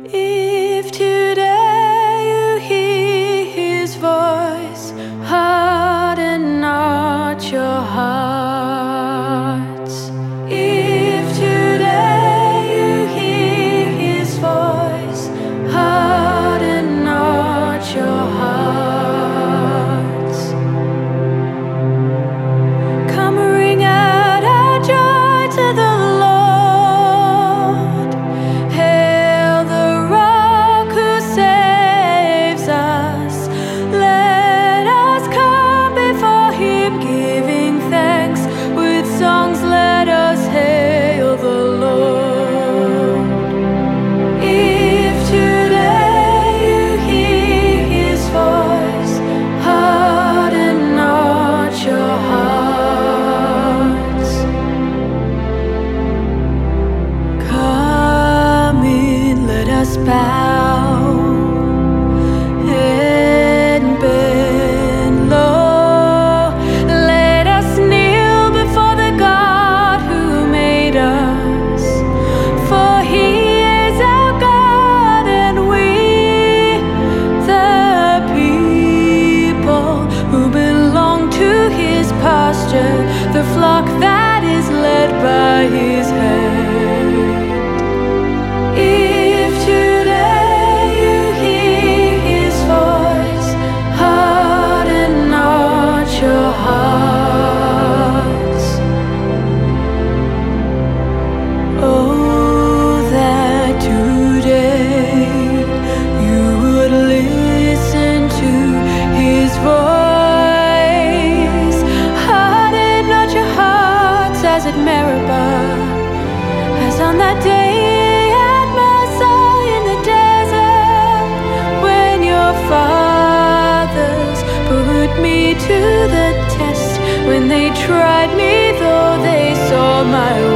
If today you hear His voice, harden not your hearts. If today you hear His voice, harden not your hearts. Come ring out our joy to the Lord. Hail the rock who saves us. Let us come before Him, giving thanks with songs. Let us hail the Lord. If today you hear His voice, harden not your hearts. Come in, let us bow and bend low. Let us kneel before the God who made us. For He is our God, and we, the people who belong to His pasture, the flock that is led by His hand. If today you hear His voice, harden not your hearts. Oh, that today you would listen to His voice. Harden not your hearts as at Meribah, as on that day at Massah in the desert, when your fathers put me to the test, when they tried me though they saw my